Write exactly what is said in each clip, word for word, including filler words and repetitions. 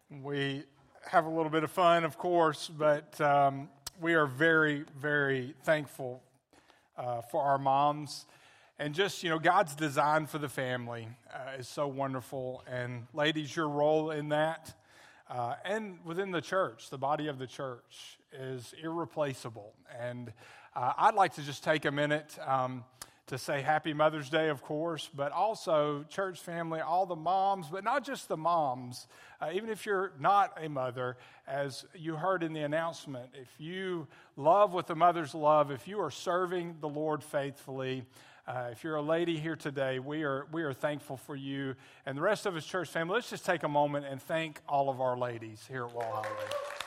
We have a little bit of fun, of course, but um, we are very, very thankful uh, for our moms. And just, you know, God's design for the family uh, is so wonderful. And ladies, your role in that uh, and within the church, the body of the church, is irreplaceable. And uh, I'd like to just take a minute um, to say Happy Mother's Day, of course, but also church family, all the moms, but not just the moms. Uh, even if you're not a mother, as you heard in the announcement, if you love with a mother's love, if you are serving the Lord faithfully, uh, if you're a lady here today, we are we are thankful for you. And the rest of us church family, let's just take a moment and thank all of our ladies here at Wall Highway.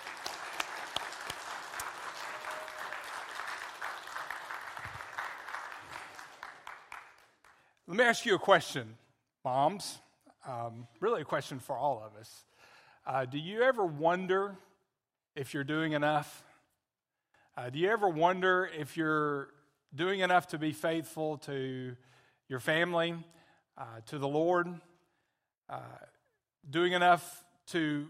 Let me ask you a question, moms. Um, really a question for all of us. Uh, do you ever wonder if you're doing enough? Uh, do you ever wonder if you're doing enough to be faithful to your family, uh, to the Lord? Uh, doing enough to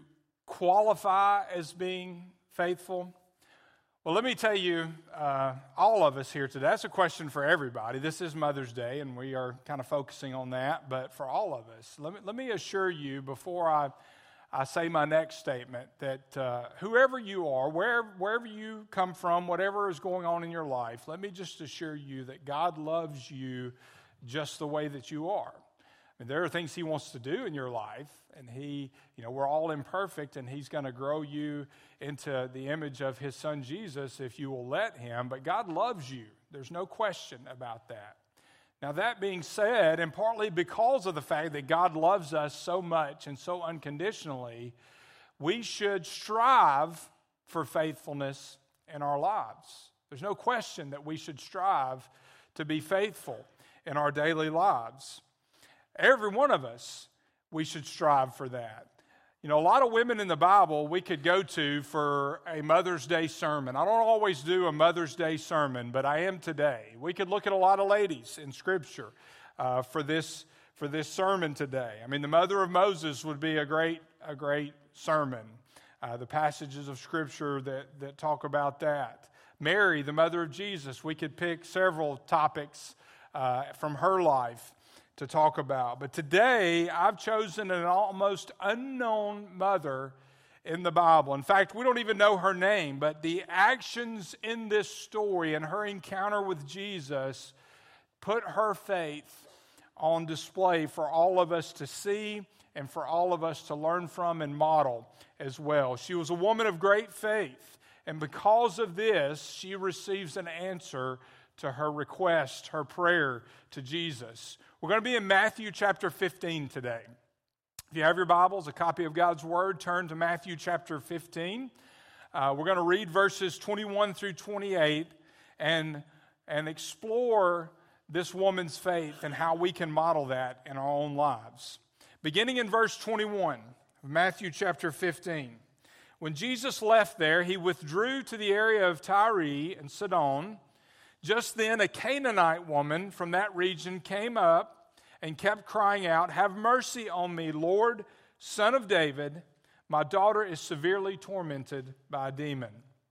qualify as being faithful? Well, let me tell you, uh, all of us here today, that's a question for everybody. This is Mother's Day, and we are kind of focusing on that. But for all of us, let me, let me assure you before I, I say my next statement that uh, whoever you are, wherever, wherever you come from, whatever is going on in your life, let me just assure you that God loves you just the way that you are. I mean, there are things He wants to do in your life, and He, you know, we're all imperfect, and He's going to grow you into the image of His Son Jesus if you will let Him. But God loves you. There's no question about that. Now, that being said, and partly because of the fact that God loves us so much and so unconditionally, we should strive for faithfulness in our lives. There's no question that we should strive to be faithful in our daily lives. Every one of us, we should strive for that. You know, a lot of women in the Bible we could go to for a Mother's Day sermon. I don't always do a Mother's Day sermon, but I am today. We could look at a lot of ladies in Scripture uh, for this for this sermon today. I mean, the mother of Moses would be a great a great sermon. Uh, the passages of Scripture that that talk about that. Mary, the mother of Jesus, we could pick several topics uh, from her life to talk about. But today, I've chosen an almost unknown mother in the Bible. In fact, we don't even know her name, but the actions in this story and her encounter with Jesus put her faith on display for all of us to see and for all of us to learn from and model as well. She was a woman of great faith, and because of this, she receives an answer to her request, her prayer to Jesus. We're going to be in Matthew chapter fifteen today. If you have your Bibles, a copy of God's Word, turn to Matthew chapter fifteen. Uh, we're going to read verses twenty-one through twenty-eight and, and explore this woman's faith and how we can model that in our own lives. Beginning in verse twenty-one of Matthew chapter fifteen. When Jesus left there, He withdrew to the area of Tyre and Sidon. Just then, a Canaanite woman from that region came up and kept crying out, "Have mercy on me, Lord, Son of David. My daughter is severely tormented by a demon."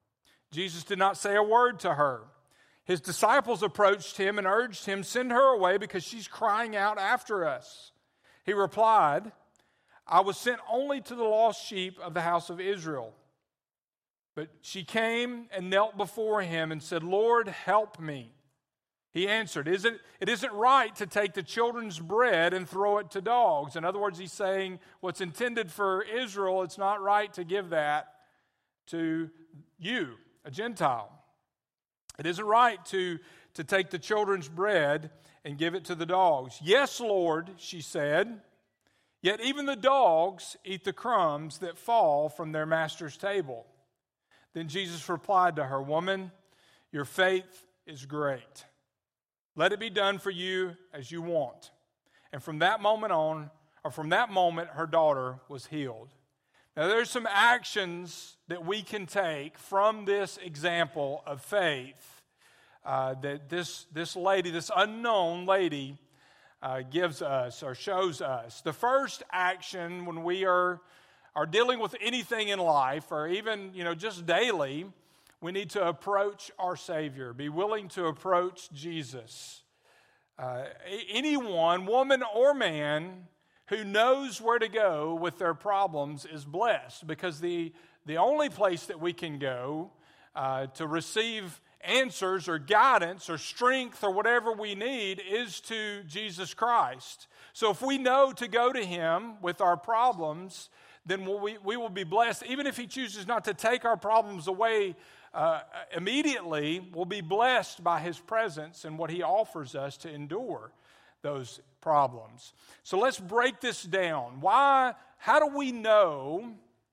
Jesus did not say a word to her. His disciples approached Him and urged Him, "Send her away because she's crying out after us." He replied, "I was sent only to the lost sheep of the house of Israel." But she came and knelt before Him and said, "Lord, help me." He answered, "Is it, it isn't right to take the children's bread and throw it to dogs." In other words, He's saying what's intended for Israel, it's not right to give that to you, a Gentile. It isn't right to, to take the children's bread and give it to the dogs. "Yes, Lord," she said, "yet even the dogs eat the crumbs that fall from their master's table." Then Jesus replied to her, "Woman, your faith is great. Let it be done for you as you want." And from that moment on, or from that moment, her daughter was healed. Now, there's some actions that we can take from this example of faith uh, that this, this lady, this unknown lady, uh, gives us or shows us. The first action when we are are dealing with anything in life, or even, you know, just daily, we need to approach our Savior, be willing to approach Jesus. Uh, anyone, woman or man, who knows where to go with their problems is blessed, because the, the only place that we can go uh, to receive answers or guidance or strength or whatever we need is to Jesus Christ. So if we know to go to Him with our problems, then we, we will be blessed. Even if He chooses not to take our problems away uh, immediately, we'll be blessed by His presence and what He offers us to endure those problems. So let's break this down. Why? How do we know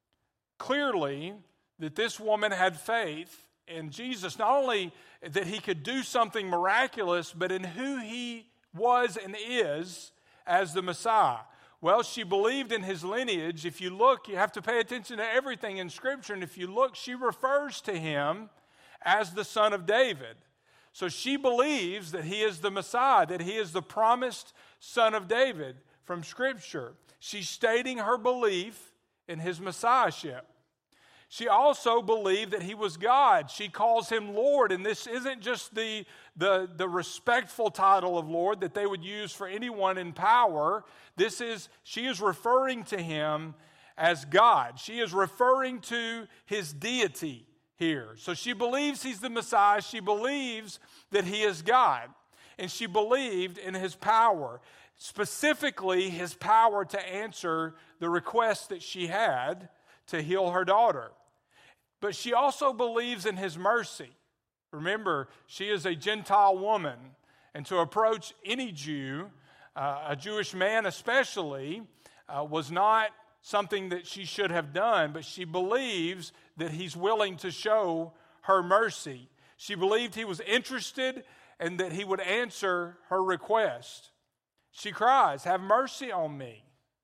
clearly that this woman had faith in Jesus? Not only that He could do something miraculous, but in who He was and is as the Messiah. Well, she believed in His lineage. If you look, you have to pay attention to everything in Scripture. And if you look, she refers to Him as the Son of David. So she believes that He is the Messiah, that He is the promised Son of David from Scripture. She's stating her belief in His Messiahship. She also believed that He was God. She calls Him Lord, and this isn't just the, the, the respectful title of Lord that they would use for anyone in power. This is, she is referring to Him as God. She is referring to His deity here. So she believes He's the Messiah. She believes that He is God, and she believed in His power, specifically His power to answer the request that she had to heal her daughter. But she also believes in His mercy. Remember, she is a Gentile woman, and to approach any Jew, uh, a Jewish man especially, uh, was not something that she should have done, but she believes that He's willing to show her mercy. She believed He was interested and that He would answer her request. She cries, "Have mercy on me."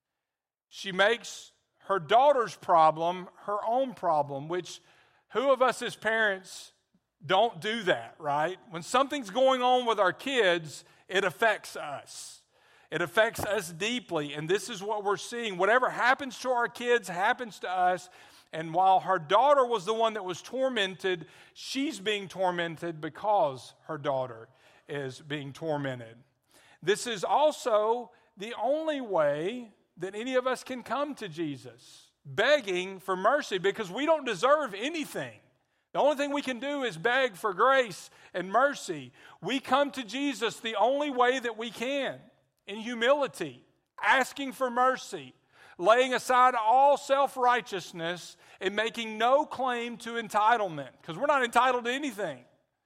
She makes her daughter's problem her own problem, which who of us as parents don't do that, right? When something's going on with our kids, it affects us. It affects us deeply, and this is what we're seeing. Whatever happens to our kids happens to us, and while her daughter was the one that was tormented, she's being tormented because her daughter is being tormented. This is also the only way that any of us can come to Jesus, begging for mercy, because we don't deserve anything. The only thing we can do is beg for grace and mercy. We come to Jesus the only way that we can, in humility, asking for mercy, laying aside all self-righteousness, and making no claim to entitlement, because we're not entitled to anything.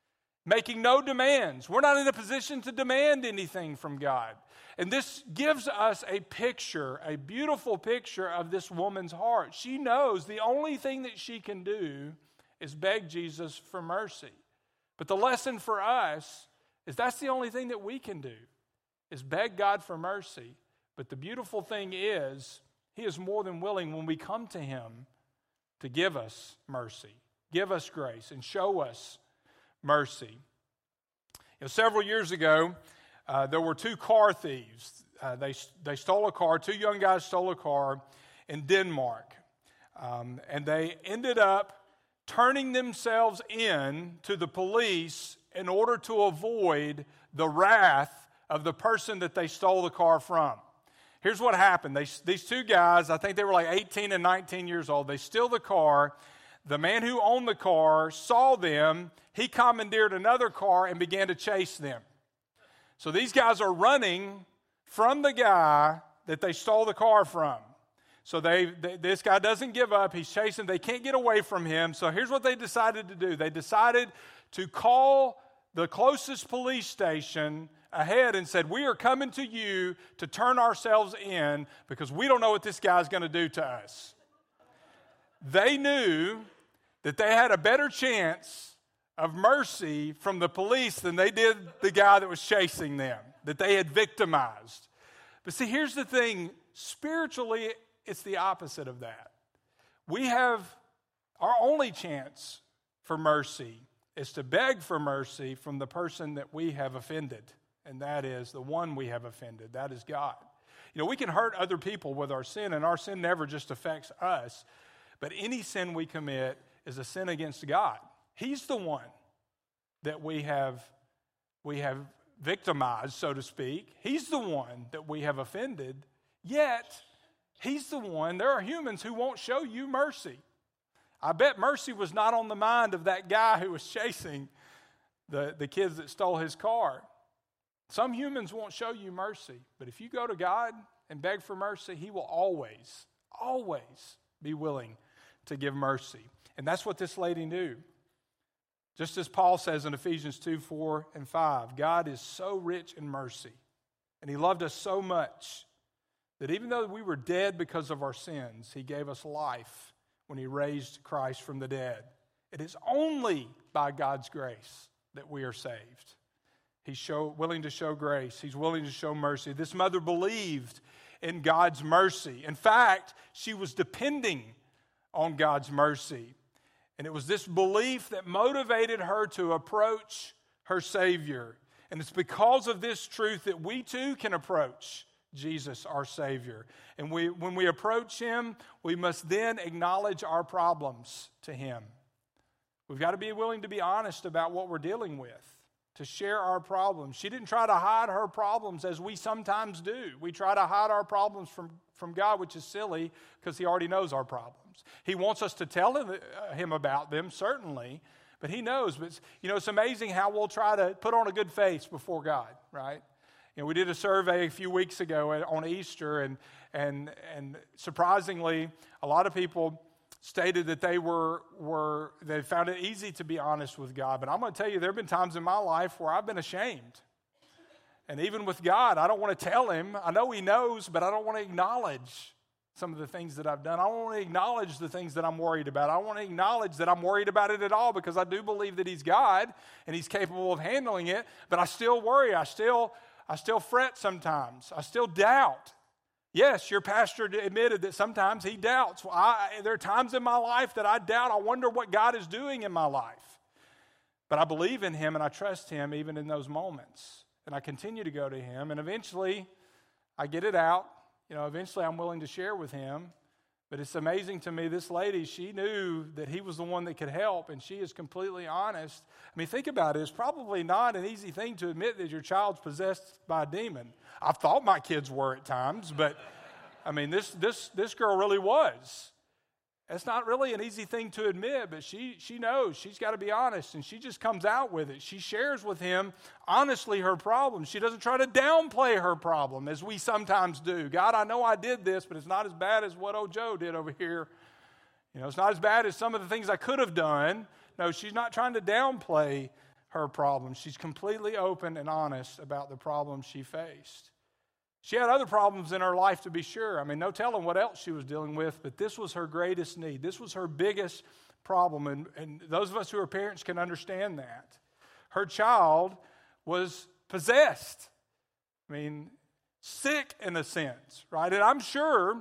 Making no demands. We're not in a position to demand anything from God. And this gives us a picture, a beautiful picture of this woman's heart. She knows the only thing that she can do is beg Jesus for mercy. But the lesson for us is that's the only thing that we can do, is beg God for mercy. But the beautiful thing is, He is more than willing when we come to Him to give us mercy, give us grace, and show us mercy. You know, several years ago, uh, there were two car thieves. Uh, they they stole a car. Two young guys stole a car in Denmark, um, and they ended up turning themselves in to the police in order to avoid the wrath of the person that they stole the car from. Here's what happened. They, these two guys, I think they were like eighteen and nineteen years old. They steal the car. The man who owned the car saw them. He commandeered another car and began to chase them. So these guys are running from the guy that they stole the car from. So they, they this guy doesn't give up. He's chasing. They can't get away from him. So here's what they decided to do. They decided to call the closest police station ahead and said, "We are coming to you to turn ourselves in because we don't know what this guy's going to do to us." They knew that they had a better chance of mercy from the police than they did the guy that was chasing them, that they had victimized. But see, here's the thing. Spiritually, it's the opposite of that. We have our only chance for mercy is to beg for mercy from the person that we have offended, and that is the one we have offended. That is God. You know, we can hurt other people with our sin, and our sin never just affects us. But any sin we commit is a sin against God. He's the one that we have, we have victimized, so to speak. He's the one that we have offended. Yet, he's the one, there are humans who won't show you mercy. I bet mercy was not on the mind of that guy who was chasing the, the kids that stole his car. Some humans won't show you mercy, but if you go to God and beg for mercy, he will always, always be willing to give mercy. And that's what this lady knew. Just as Paul says in Ephesians two, four, and five, God is so rich in mercy, and he loved us so much that even though we were dead because of our sins, he gave us life when he raised Christ from the dead. It is only by God's grace that we are saved. He's show, willing to show grace. He's willing to show mercy. This mother believed in God's mercy. In fact, she was depending on God's mercy. And it was this belief that motivated her to approach her Savior. And it's because of this truth that we too can approach Jesus, our Savior. And we, when we approach him, we must then acknowledge our problems to him. We've got to be willing to be honest about what we're dealing with, to share our problems. She didn't try to hide her problems as we sometimes do. We try to hide our problems from, from God, which is silly because he already knows our problems. He wants us to tell him, uh, him about them, certainly, but he knows. But you know, it's amazing how we'll try to put on a good face before God, right? You know, we did a survey a few weeks ago on Easter, and and and surprisingly, a lot of people stated that they were were they found it easy to be honest with God. But I'm going to tell you, there have been times in my life where I've been ashamed, and even with God, I don't want to tell him. I know he knows, but I don't want to acknowledge some of the things that I've done. I don't want to acknowledge the things that I'm worried about. I don't want to acknowledge that I'm worried about it at all, because I do believe that he's God and he's capable of handling it. But I still worry. I still I still fret sometimes. I still doubt. Yes, your pastor admitted that sometimes he doubts. Well, I, there are times in my life that I doubt. I wonder what God is doing in my life. But I believe in him and I trust him even in those moments. And I continue to go to him. And eventually, I get it out. You know, eventually I'm willing to share with him. But it's amazing to me, this lady, she knew that he was the one that could help, and she is completely honest. I mean, think about it. It's probably not an easy thing to admit that your child's possessed by a demon. I've thought my kids were at times, but, I mean, this this this girl really was. It's not really an easy thing to admit, but she she knows. She's got to be honest, and she just comes out with it. She shares with him, honestly, her problem. She doesn't try to downplay her problem, as we sometimes do. God, I know I did this, but it's not as bad as what old Joe did over here. You know, it's not as bad as some of the things I could have done. No, she's not trying to downplay her problem. She's completely open and honest about the problem she faced. She had other problems in her life, to be sure. I mean, no telling what else she was dealing with, but this was her greatest need. This was her biggest problem, and, and those of us who are parents can understand that. Her child was possessed. I mean, sick in a sense, right? And I'm sure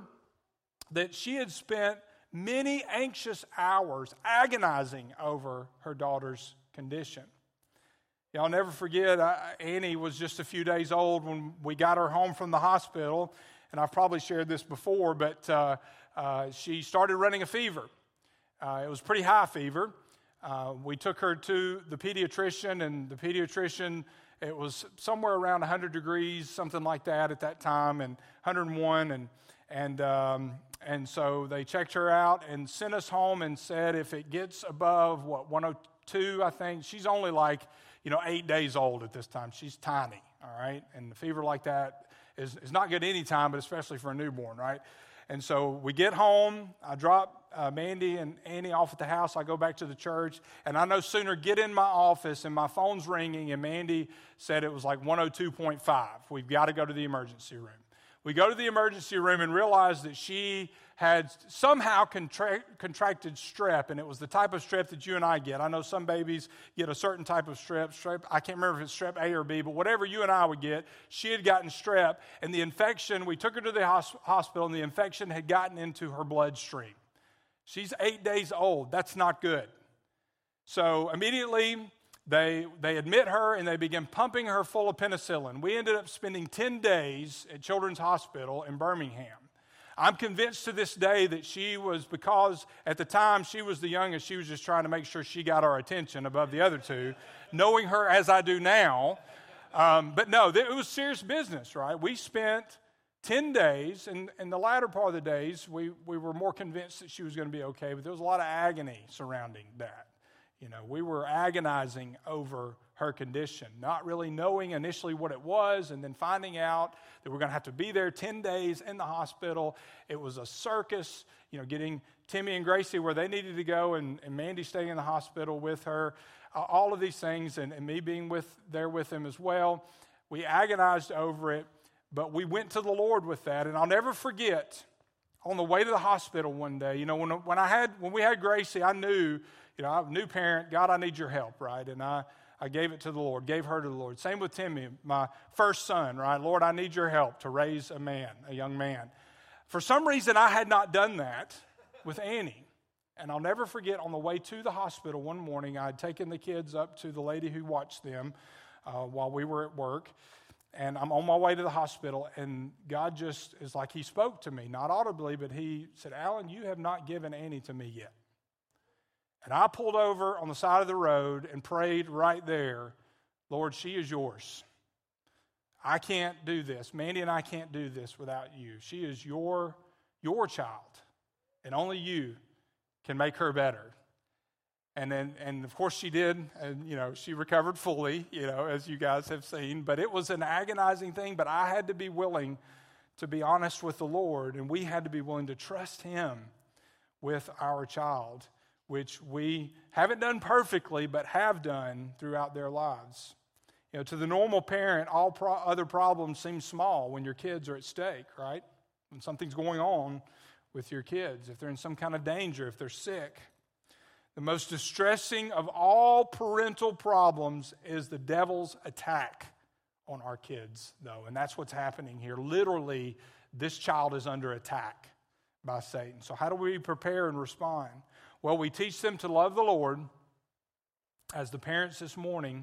that she had spent many anxious hours agonizing over her daughter's condition. Y'all never forget, uh, Annie was just a few days old when we got her home from the hospital, and I've probably shared this before, but uh, uh, she started running a fever. Uh, it was pretty high fever. Uh, we took her to the pediatrician, and the pediatrician, it was somewhere around one hundred degrees, something like that at that time, and one hundred one, and and um, and so they checked her out and sent us home and said if it gets above, what, one oh two, I think, she's only like, you know, eight days old at this time. She's tiny, all right? And the fever like that is, is not good any time, but especially for a newborn, right? And so we get home. I drop uh, Mandy and Annie off at the house. I go back to the church, and I no sooner get in my office, and my phone's ringing, and Mandy said it was like one oh two point five. We've got to go to the emergency room. We go to the emergency room and realize that she had somehow contra- contracted strep, and it was the type of strep that you and I get. I know some babies get a certain type of strep. strep. I can't remember if it's strep A or B, but whatever you and I would get, she had gotten strep, and the infection, we took her to the hos- hospital, and the infection had gotten into her bloodstream. She's eight days old. That's not good. So immediately, They, they admit her and they begin pumping her full of penicillin. We ended up spending ten days at Children's Hospital in Birmingham. I'm convinced to this day that she was, because at the time she was the youngest, she was just trying to make sure she got our attention above the other two, knowing her as I do now. Um, but no, it was serious business, right? We spent ten days, and in the latter part of the days, we, we were more convinced that she was going to be okay, but there was a lot of agony surrounding that. You know, we were agonizing over her condition, not really knowing initially what it was, and then finding out that we're going to have to be there ten days in the hospital. It was a circus, you know, getting Timmy and Gracie where they needed to go, and, and Mandy staying in the hospital with her, uh, all of these things, and, and me being with there with them as well. We agonized over it, but we went to the Lord with that, and I'll never forget, on the way to the hospital one day, you know, when, when I had, when we had Gracie, I knew, you know, I'm a new parent, God, I need your help, right? And I, I gave it to the Lord, gave her to the Lord. Same with Timmy, my first son, right? Lord, I need your help to raise a man, a young man. For some reason, I had not done that with Annie. And I'll never forget, on the way to the hospital one morning, I had taken the kids up to the lady who watched them uh, while we were at work. And I'm on my way to the hospital, and God just is like he spoke to me, not audibly, but he said, Alan, you have not given Annie to me yet. And I pulled over on the side of the road and prayed right there, Lord, she is yours. I can't do this. Mandy and I can't do this without you. She is your, your child, and only you can make her better. And then, and of course she did, and you know, she recovered fully, you know, as you guys have seen. But it was an agonizing thing, but I had to be willing to be honest with the Lord, and we had to be willing to trust him with our child, which we haven't done perfectly, but have done throughout their lives. You know, to the normal parent, all pro- other problems seem small when your kids are at stake, right? When something's going on with your kids, if they're in some kind of danger, if they're sick. The most distressing of all parental problems is the devil's attack on our kids, though, and that's what's happening here. Literally, this child is under attack by Satan. So how do we prepare and respond? Well, we teach them to love the Lord, as the parents this morning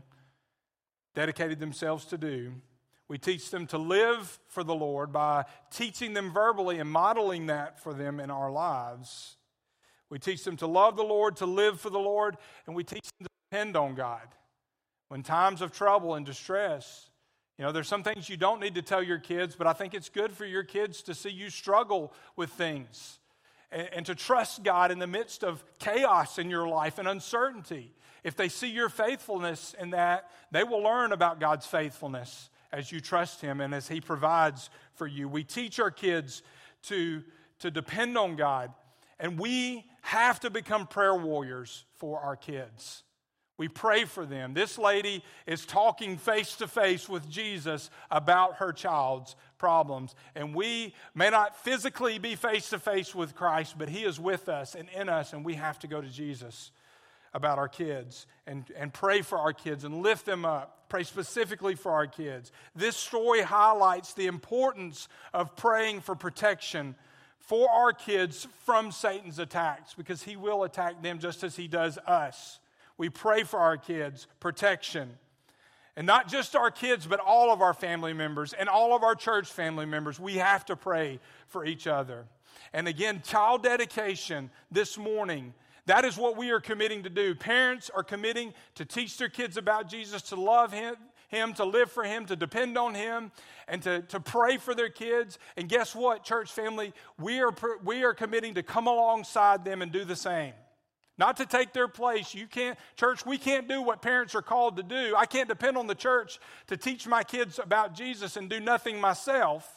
dedicated themselves to do. We teach them to live for the Lord by teaching them verbally and modeling that for them in our lives. We teach them to love the Lord, to live for the Lord, and we teach them to depend on God. When times of trouble and distress, you know, there's some things you don't need to tell your kids, but I think it's good for your kids to see you struggle with things. And to trust God in the midst of chaos in your life and uncertainty. If they see your faithfulness in that, they will learn about God's faithfulness as you trust him and as he provides for you. We teach our kids to, to depend on God, and we have to become prayer warriors for our kids. We pray for them. This lady is talking face to face with Jesus about her child's problems. And we may not physically be face to face with Christ, but he is with us and in us, and we have to go to Jesus about our kids and, and pray for our kids and lift them up. Pray specifically for our kids. This story highlights the importance of praying for protection for our kids from Satan's attacks, because he will attack them just as he does us. We pray for our kids, protection. And not just our kids, but all of our family members and all of our church family members. We have to pray for each other. And again, child dedication this morning, that is what we are committing to do. Parents are committing to teach their kids about Jesus, to love him, him, to live for him, to depend on him, and to, to pray for their kids. And guess what, church family? We are, we are committing to come alongside them and do the same. Not to take their place. You can't, church, we can't do what parents are called to do. I can't depend on the church to teach my kids about Jesus and do nothing myself.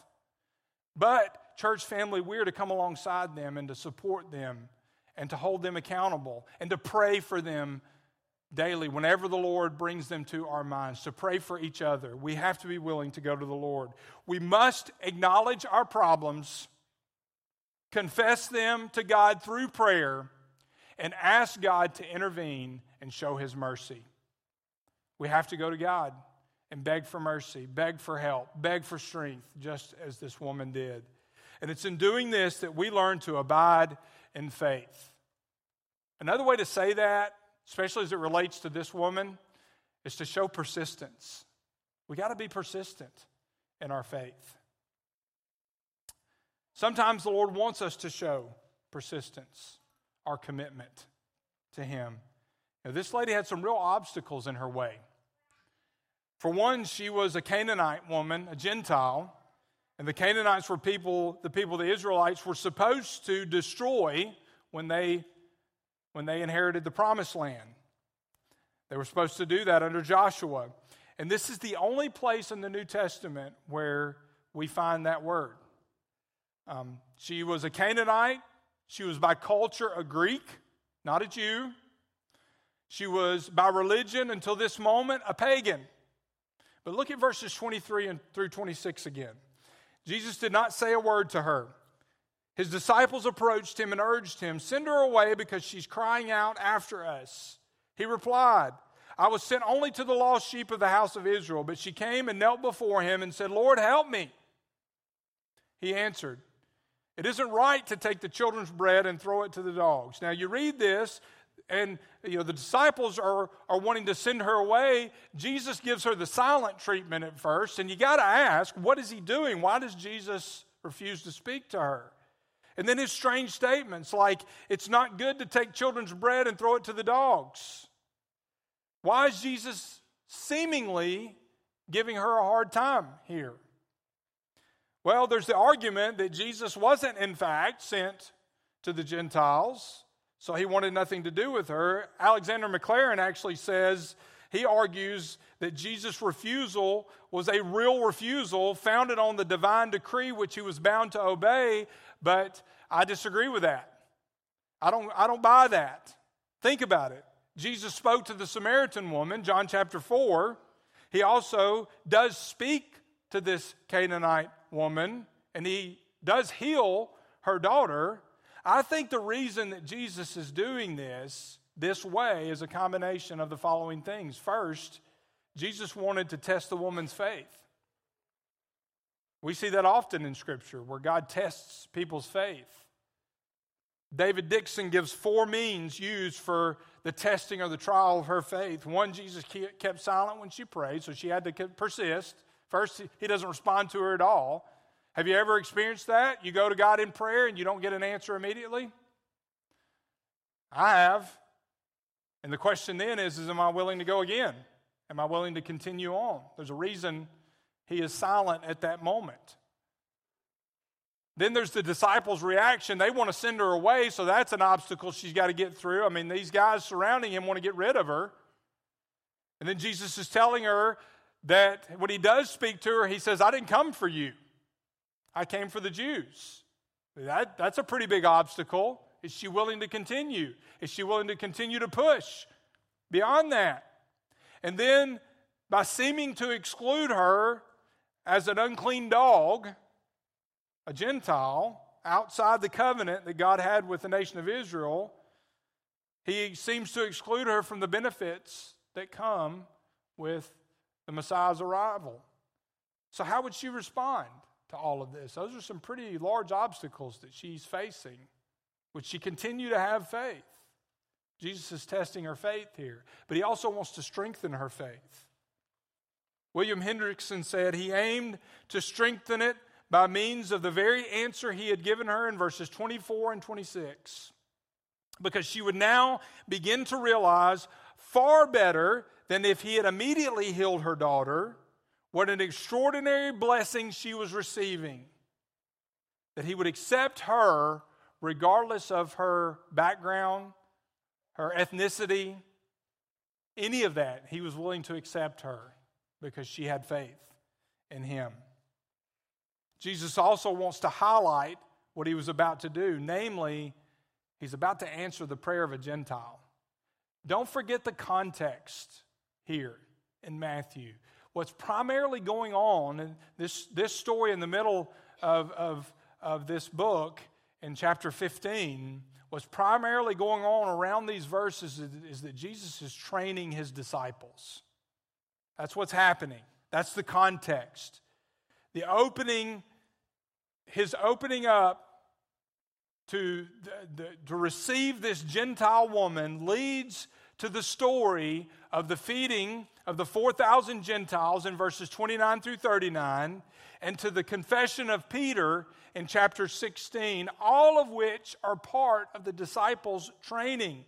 But, church family, we're to come alongside them and to support them and to hold them accountable and to pray for them daily whenever the Lord brings them to our minds, to pray for each other. We have to be willing to go to the Lord. We must acknowledge our problems, confess them to God through prayer, and ask God to intervene and show his mercy. We have to go to God and beg for mercy, beg for help, beg for strength, just as this woman did. And it's in doing this that we learn to abide in faith. Another way to say that, especially as it relates to this woman, is to show persistence. We got to be persistent in our faith. Sometimes the Lord wants us to show persistence, our commitment to Him. Now, this lady had some real obstacles in her way. For one, she was a Canaanite woman, a Gentile, and the Canaanites were people, the people the Israelites were supposed to destroy when they, when they inherited the Promised Land. They were supposed to do that under Joshua. And this is the only place in the New Testament where we find that word. Um, she was a Canaanite. She was by culture a Greek, not a Jew. She was by religion until this moment a pagan. But look at verses twenty-three and through twenty-six again. Jesus did not say a word to her. His disciples approached him and urged him, "Send her away because she's crying out after us." He replied, "I was sent only to the lost sheep of the house of Israel." But she came and knelt before him and said, "Lord, help me." He answered, "It isn't right to take the children's bread and throw it to the dogs." Now you read this, and you know the disciples are, are wanting to send her away. Jesus gives her the silent treatment at first, and you got to ask, what is he doing? Why does Jesus refuse to speak to her? And then his strange statements like, it's not good to take children's bread and throw it to the dogs. Why is Jesus seemingly giving her a hard time here? Well, there's the argument that Jesus wasn't, in fact, sent to the Gentiles, so he wanted nothing to do with her. Alexander Maclaren actually says, he argues that Jesus' refusal was a real refusal founded on the divine decree which he was bound to obey, but I disagree with that. I don't, I don't buy that. Think about it. Jesus spoke to the Samaritan woman, John chapter four. He also does speak to this Canaanite woman, and he does heal her daughter. I think the reason that Jesus is doing this this way is a combination of the following things. First, Jesus wanted to test the woman's faith. We see that often in Scripture where God tests people's faith. David Dixon gives four means used for the testing or the trial of her faith. One, Jesus kept silent when she prayed, so she had to persist. First, he doesn't respond to her at all. Have you ever experienced that? You go to God in prayer and you don't get an answer immediately? I have. And the question then is, is am I willing to go again? Am I willing to continue on? There's a reason he is silent at that moment. Then there's the disciples' reaction. They want to send her away, so that's an obstacle she's got to get through. I mean, these guys surrounding him want to get rid of her. And then Jesus is telling her that when he does speak to her, he says, "I didn't come for you. I came for the Jews." That, that's a pretty big obstacle. Is she willing to continue? Is she willing to continue to push beyond that? And then, by seeming to exclude her as an unclean dog, a Gentile, outside the covenant that God had with the nation of Israel, he seems to exclude her from the benefits that come with the Messiah's arrival. So how would she respond to all of this? Those are some pretty large obstacles that she's facing. Would she continue to have faith? Jesus is testing her faith here, but he also wants to strengthen her faith. William Hendrickson said he aimed to strengthen it by means of the very answer he had given her in verses twenty-four and twenty-six, because she would now begin to realize far better than if he had immediately healed her daughter what an extraordinary blessing she was receiving, that he would accept her regardless of her background, her ethnicity, any of that. He was willing to accept her because she had faith in him. Jesus also wants to highlight what he was about to do, namely, he's about to answer the prayer of a Gentile. Don't forget the context here in Matthew. What's primarily going on in this, this story in the middle of, of, of this book in chapter fifteen, what's primarily going on around these verses is, is that Jesus is training his disciples. That's what's happening. That's the context. The opening, his opening up to, the, the, to receive this Gentile woman leads to the story of the feeding of the four thousand Gentiles in verses twenty-nine through thirty-nine, and to the confession of Peter in chapter sixteen, all of which are part of the disciples' training.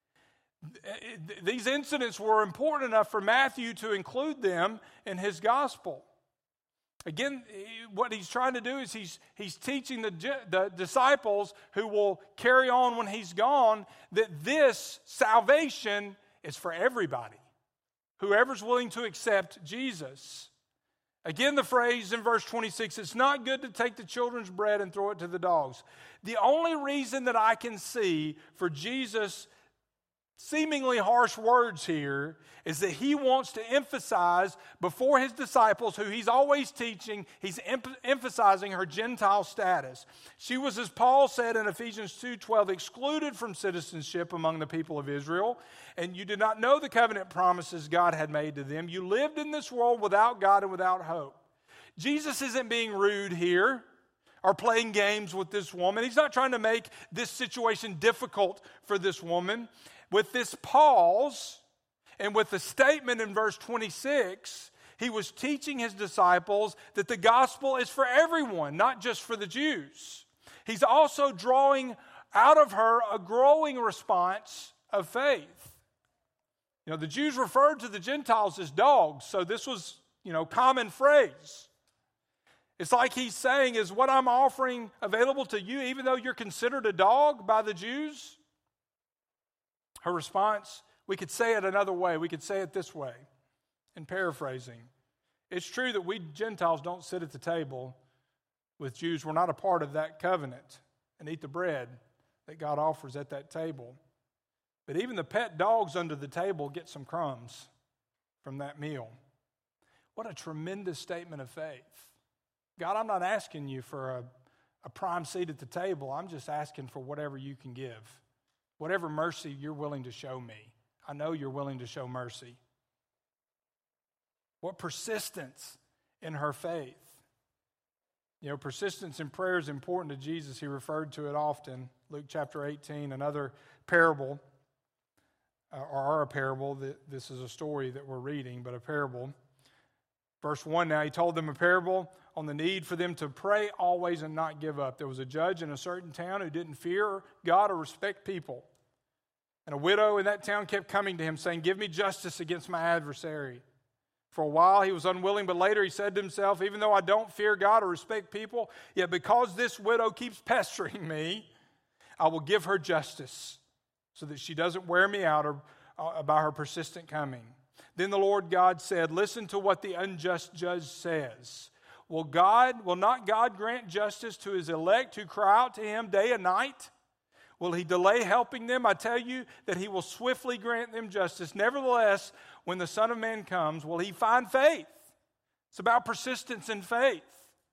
These incidents were important enough for Matthew to include them in his gospel. Again, what he's trying to do is he's, he's teaching the, the disciples who will carry on when he's gone that this salvation is for everybody, whoever's willing to accept Jesus. Again, the phrase in verse twenty-six, it's not good to take the children's bread and throw it to the dogs. The only reason that I can see for Jesus' seemingly harsh words here is that he wants to emphasize before his disciples, who he's always teaching, he's em- emphasizing her Gentile status. She was, as Paul said in Ephesians two twelve, excluded from citizenship among the people of Israel, and you did not know the covenant promises God had made to them. You lived in this world without God and without hope. Jesus isn't being rude here or playing games with this woman. He's not trying to make this situation difficult for this woman. With this pause and with the statement in verse twenty-six, he was teaching his disciples that the gospel is for everyone, not just for the Jews. He's also drawing out of her a growing response of faith. You know, the Jews referred to the Gentiles as dogs, so this was, you know, common phrase. It's like he's saying, is what I'm offering available to you, even though you're considered a dog by the Jews? Her response, we could say it another way. We could say it this way, in paraphrasing. It's true that we Gentiles don't sit at the table with Jews. We're not a part of that covenant and eat the bread that God offers at that table. But even the pet dogs under the table get some crumbs from that meal. What a tremendous statement of faith. God, I'm not asking you for a, a prime seat at the table. I'm just asking for whatever you can give. Whatever mercy you're willing to show me. I know you're willing to show mercy. What persistence in her faith. You know, persistence in prayer is important to Jesus. He referred to it often. Luke chapter eighteen, another parable, uh, or a parable. That this is a story that we're reading, but a parable. Verse one, now he told them a parable on the need for them to pray always and not give up. There was a judge in a certain town who didn't fear God or respect people. And a widow in that town kept coming to him saying, give me justice against my adversary. For a while he was unwilling, but later he said to himself, even though I don't fear God or respect people, yet because this widow keeps pestering me, I will give her justice so that she doesn't wear me out or, uh, by her persistent coming. Then the Lord God said, listen to what the unjust judge says. Will God, will not God grant justice to his elect who cry out to him day and night? Will he delay helping them? I tell you that he will swiftly grant them justice. Nevertheless, when the Son of Man comes, will he find faith? It's about persistence in faith.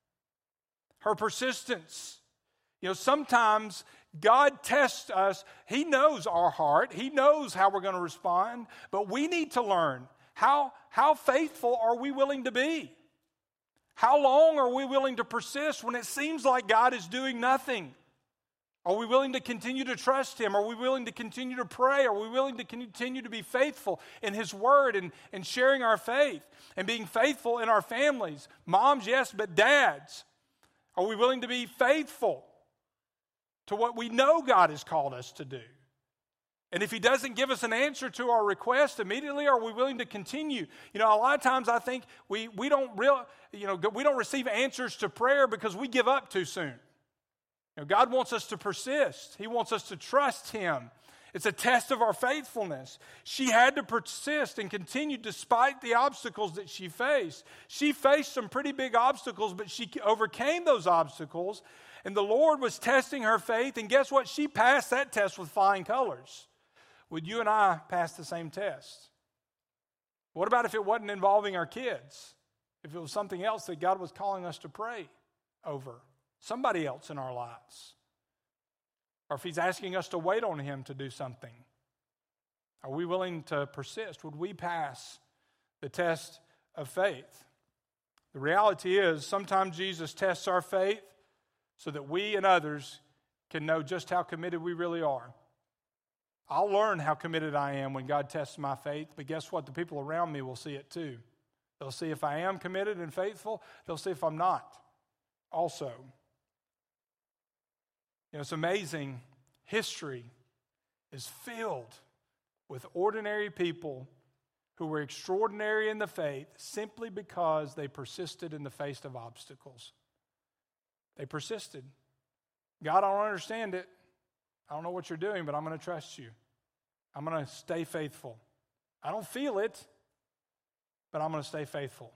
Her persistence. You know, sometimes God tests us. He knows our heart. He knows how we're going to respond. But we need to learn how, how faithful are we willing to be? How long are we willing to persist when it seems like God is doing nothing? Are we willing to continue to trust him? Are we willing to continue to pray? Are we willing to continue to be faithful in his word and, and sharing our faith and being faithful in our families? Moms, yes, but dads, are we willing to be faithful to what we know God has called us to do? And if he doesn't give us an answer to our request immediately, are we willing to continue? You know, a lot of times I think we, we don't real, you know, we don't receive answers to prayer because we give up too soon. You know, God wants us to persist. He wants us to trust him. It's a test of our faithfulness. She had to persist and continue despite the obstacles that she faced. She faced some pretty big obstacles, but she overcame those obstacles. And the Lord was testing her faith. And guess what? She passed that test with flying colors. Would you and I pass the same test? What about if it wasn't involving our kids? If it was something else that God was calling us to pray over? Somebody else in our lives. Or if he's asking us to wait on him to do something. Are we willing to persist? Would we pass the test of faith? The reality is sometimes Jesus tests our faith so that we and others can know just how committed we really are. I'll learn how committed I am when God tests my faith, but guess what? The people around me will see it too. They'll see if I am committed and faithful. They'll see if I'm not also. You know, it's amazing. History is filled with ordinary people who were extraordinary in the faith simply because they persisted in the face of obstacles. They persisted. God, I don't understand it. I don't know what you're doing, but I'm going to trust you. I'm going to stay faithful. I don't feel it, but I'm going to stay faithful.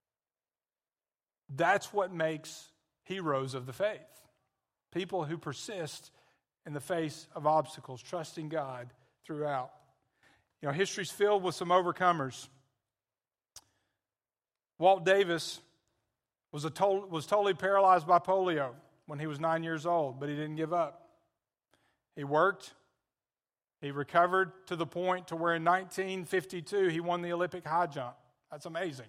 That's what makes heroes of the faith. People who persist in the face of obstacles, trusting God throughout. You know, history's filled with some overcomers. Walt Davis was, a to- was totally paralyzed by polio when he was nine years old, but he didn't give up. He worked. He recovered to the point to where in nineteen fifty-two he won the Olympic high jump. That's amazing.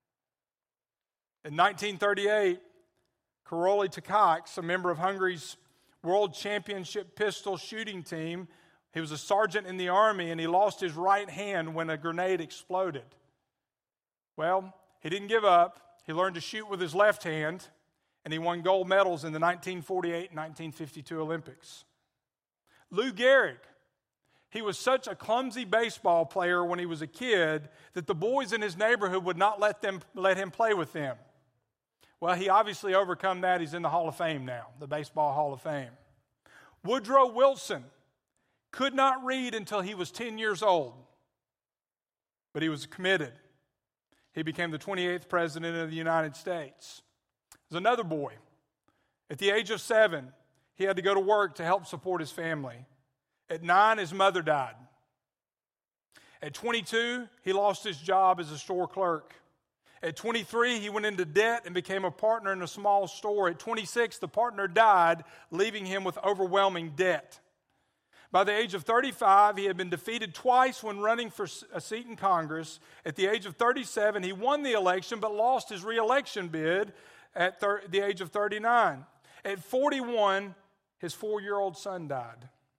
In nineteen thirty-eight, Karoli Takacs, a member of Hungary's World Championship pistol shooting team, he was a sergeant in the army, and he lost his right hand when a grenade exploded. Well, he didn't give up. He learned to shoot with his left hand, and he won gold medals in the nineteen forty-eight and nineteen fifty-two Olympics. Lou Gehrig, he was such a clumsy baseball player when he was a kid that the boys in his neighborhood would not let them let him play with them. Well, he obviously overcome that. He's in the Hall of Fame now, the Baseball Hall of Fame. Woodrow Wilson could not read until he was ten years old, but he was committed. He became the twenty-eighth president of the United States. There's another boy. At the age of seven, he had to go to work to help support his family. At nine, his mother died. At twenty-two, he lost his job as a store clerk. At twenty-three, he went into debt and became a partner in a small store. At twenty-six, the partner died, leaving him with overwhelming debt. By the age of thirty-five, he had been defeated twice when running for a seat in Congress. At the age of thirty-seven, he won the election but lost his re-election bid at thir- the age of thirty-nine. At forty-one, his four-year-old son died.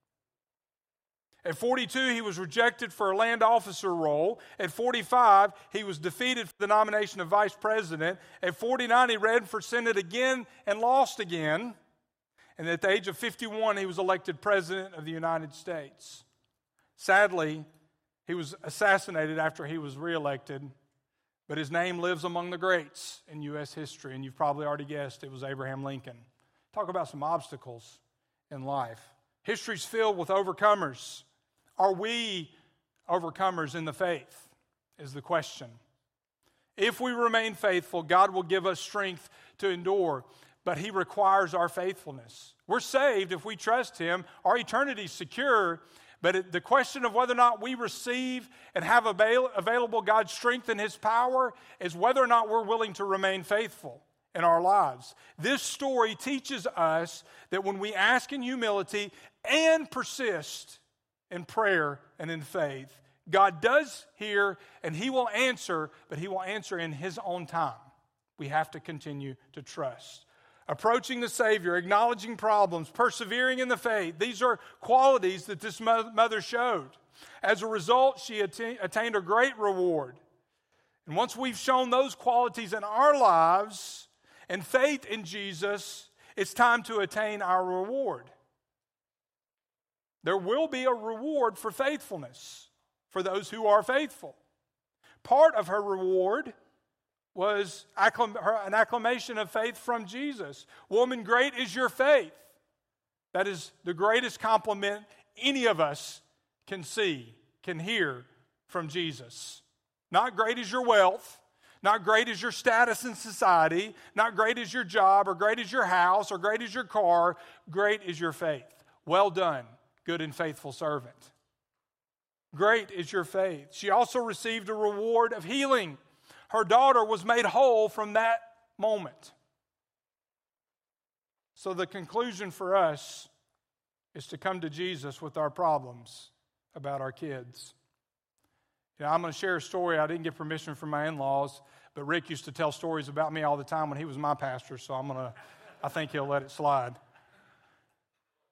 At forty-two, he was rejected for a land officer role. At forty-five, he was defeated for the nomination of vice president. At forty-nine, he ran for Senate again and lost again. And at the age of fifty-one, he was elected president of the United States. Sadly, he was assassinated after he was reelected, but his name lives among the greats in U S history, and you've probably already guessed it was Abraham Lincoln. Talk about some obstacles in life. History's filled with overcomers. Are we overcomers in the faith, is the question. If we remain faithful, God will give us strength to endure, but He requires our faithfulness. We're saved if we trust Him. Our eternity is secure, but it, the question of whether or not we receive and have avail, available God's strength and His power is whether or not we're willing to remain faithful in our lives. This story teaches us that when we ask in humility and persist in prayer and in faith, God does hear and He will answer, but He will answer in His own time. We have to continue to trust. Approaching the Savior, acknowledging problems, persevering in the faith. These are qualities that this mother showed. As a result, she atta- attained a great reward. And once we've shown those qualities in our lives and faith in Jesus, it's time to attain our reward. There will be a reward for faithfulness for those who are faithful. Part of her reward was an acclamation of faith from Jesus. Woman, great is your faith. That is the greatest compliment any of us can see, can hear from Jesus. Not great is your wealth, not great is your status in society, not great is your job, or great is your house, or great is your car. Great is your faith. Well done, good and faithful servant. Great is your faith. She also received a reward of healing. Her daughter was made whole from that moment. So the conclusion for us is to come to Jesus with our problems about our kids. You know, I'm going to share a story. I didn't get permission from my in-laws, but Rick used to tell stories about me all the time when he was my pastor, so I'm going to, I think he'll let it slide.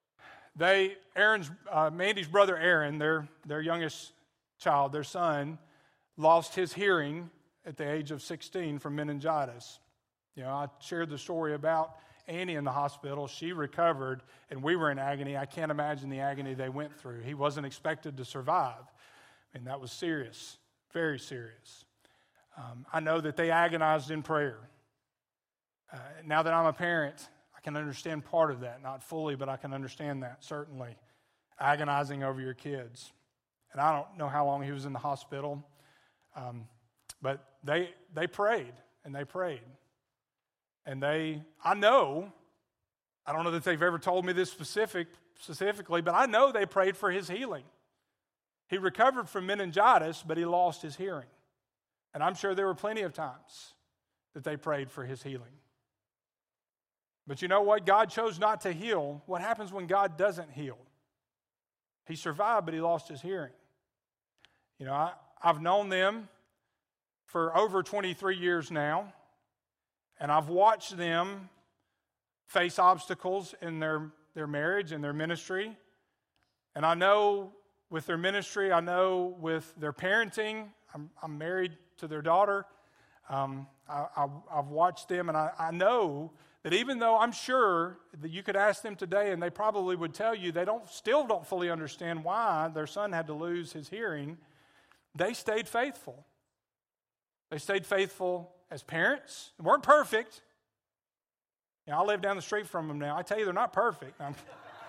they, Aaron's, uh, Mandy's brother Aaron, their, their youngest child, their son, lost his hearing at the age of sixteen from meningitis. You know, I shared the story about Annie in the hospital. She recovered, and we were in agony. I can't imagine the agony they went through. He wasn't expected to survive, and that was serious, very serious. Um, I know that they agonized in prayer. Uh, now that I'm a parent, I can understand part of that. Not fully, but I can understand that, certainly. Agonizing over your kids. And I don't know how long he was in the hospital, um, but they they prayed, and they prayed. And they, I know, I don't know that they've ever told me this specific specifically, but I know they prayed for his healing. He recovered from meningitis, but he lost his hearing. And I'm sure there were plenty of times that they prayed for his healing. But you know what? God chose not to heal. What happens when God doesn't heal? He survived, but he lost his hearing. You know, I, I've known them for over twenty-three years now, and I've watched them face obstacles in their, their marriage and their ministry. And I know with their ministry, I know with their parenting, I'm, I'm married to their daughter. Um, I, I, I've watched them, and I, I know that even though I'm sure that you could ask them today, and they probably would tell you they don't still don't fully understand why their son had to lose his hearing, they stayed faithful. They stayed faithful as parents. They weren't perfect. You know, I live down the street from them now. I tell you, they're not perfect. I'm,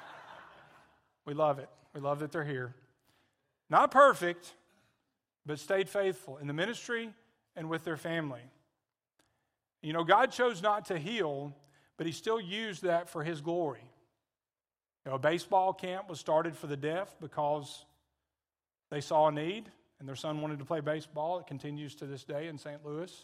we love it. We love that they're here. Not perfect, but stayed faithful in the ministry and with their family. You know, God chose not to heal, but he still used that for his glory. You know, a baseball camp was started for the deaf because they saw a need, and their son wanted to play baseball. It continues to this day in Saint Louis.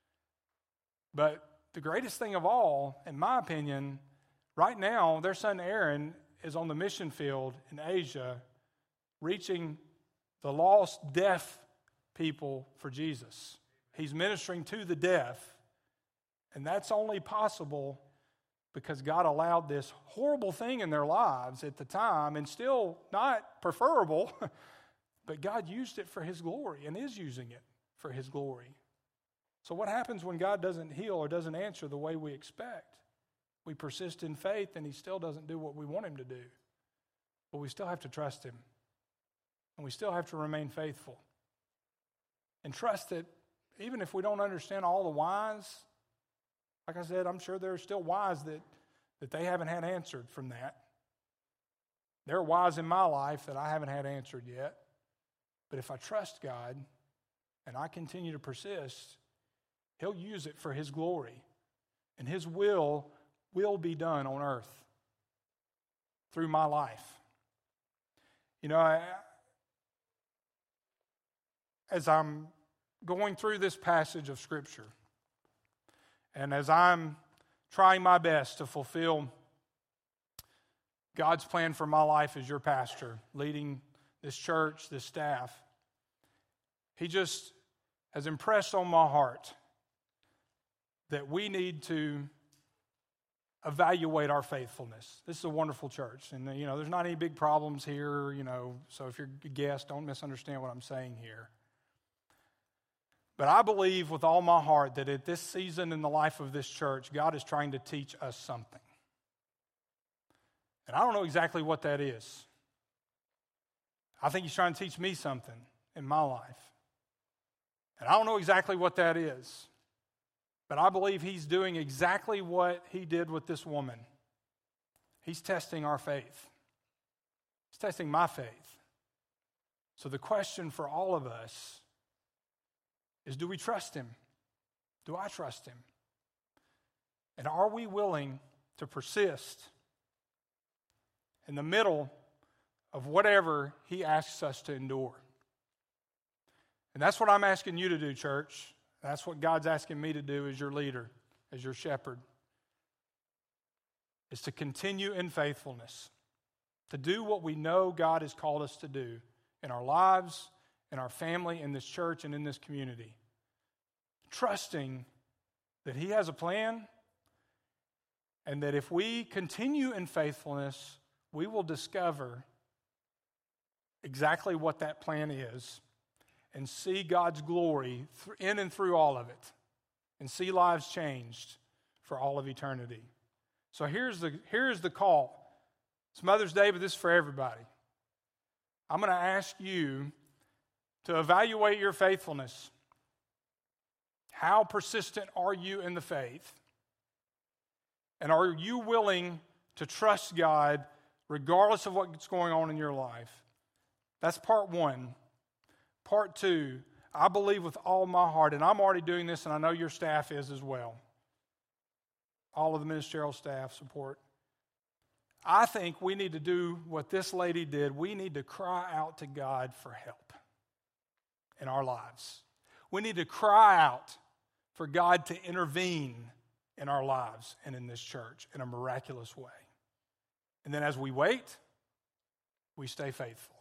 But the greatest thing of all, in my opinion, right now, their son Aaron is on the mission field in Asia, reaching the lost deaf people for Jesus. He's ministering to the deaf, and that's only possible because God allowed this horrible thing in their lives at the time, and still not preferable, but God used it for his glory and is using it for his glory. So what happens when God doesn't heal or doesn't answer the way we expect? We persist in faith, and he still doesn't do what we want him to do. But we still have to trust him, and we still have to remain faithful. And trust that even if we don't understand all the whys, like I said, I'm sure there are still whys that, that they haven't had answered from that. There are whys in my life that I haven't had answered yet. But if I trust God and I continue to persist, he'll use it for his glory. And his will will be done on earth through my life. You know, I, as I'm going through this passage of Scripture, and as I'm trying my best to fulfill God's plan for my life as your pastor, leading this church, this staff, he just has impressed on my heart that we need to evaluate our faithfulness. This is a wonderful church, and you know, there's not any big problems here, you know, so if you're a guest, don't misunderstand what I'm saying here. But I believe with all my heart that at this season in the life of this church, God is trying to teach us something. And I don't know exactly what that is. I think he's trying to teach me something in my life. And I don't know exactly what that is. But I believe he's doing exactly what he did with this woman. He's testing our faith. He's testing my faith. So the question for all of us is, do we trust him? Do I trust him? And are we willing to persist in the middle of whatever he asks us to endure? And that's what I'm asking you to do, church. That's what God's asking me to do as your leader, as your shepherd, is to continue in faithfulness, to do what we know God has called us to do in our lives, in our family, in this church, and in this community. Trusting that he has a plan, and that if we continue in faithfulness, we will discover exactly what that plan is and see God's glory in and through all of it and see lives changed for all of eternity. So here's the, here's the call. It's Mother's Day, but this is for everybody. I'm going to ask you to evaluate your faithfulness. How persistent are you in the faith? And are you willing to trust God regardless of what's going on in your life? That's part one. Part two, I believe with all my heart, and I'm already doing this, and I know your staff is as well. All of the ministerial staff support. I think we need to do what this lady did. We need to cry out to God for help in our lives. We need to cry out for God to intervene in our lives and in this church in a miraculous way. And then as we wait, we stay faithful.